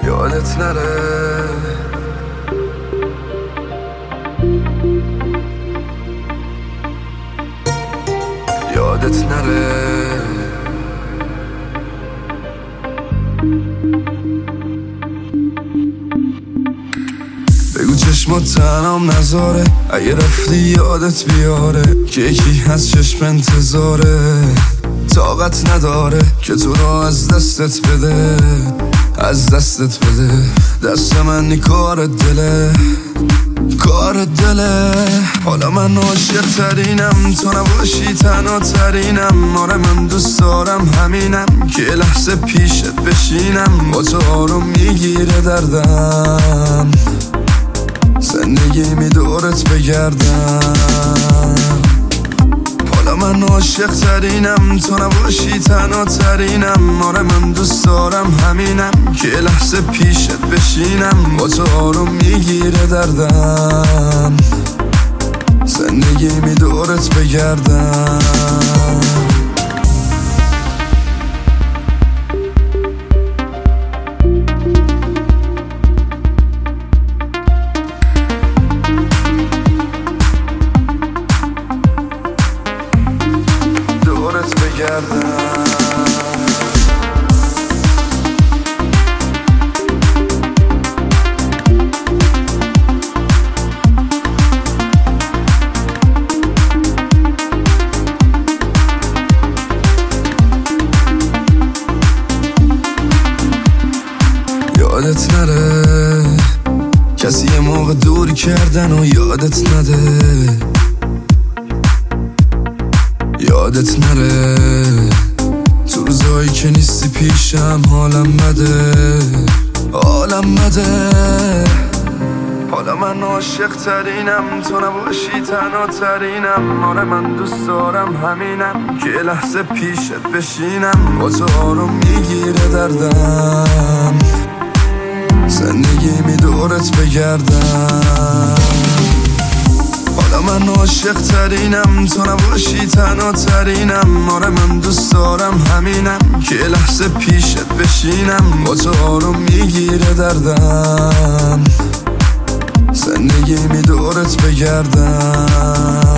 یادت نره یادت نره بگو چشمات تنام نذاره اگه رفتی یادت بیاره که یکی هست چشم انتظاره طاقت نداره که تو رو از دستت بده از دستت بده دست من کار دله کار دله حالا من عاشق ترینم تو نباشی تنها ترینم آره من دوست دارم همینم که لحظه پیشت بشینم با تو آروم میگیره دردم زندگی می دورت بگردم حالا من عاشق ترینم تو نباشی تنها ترینم آره من دوست دارم همینم که لحظه پیشت بشینم با تو آروم میگیره دردم زندگی می دورت بگردم یادت نره کسی یه موقع دور کردن و یادت نده یادت نره تو روزایی که نیستی پیشم حالم بده حالم بده حالا من عاشق ترینم تو نباشی تنها ترینم آره من دوست دارم همینم که لحظه پیشت بشینم با تو آروم میگیره دردم زندگی می دورت بگردم حالا من عاشق ترینم تو نباشی تنها ترینم آره من دوست دارم همینم که لحظه پیشت بشینم با تو آروم میگیره دردم زندگی می دورت بگردم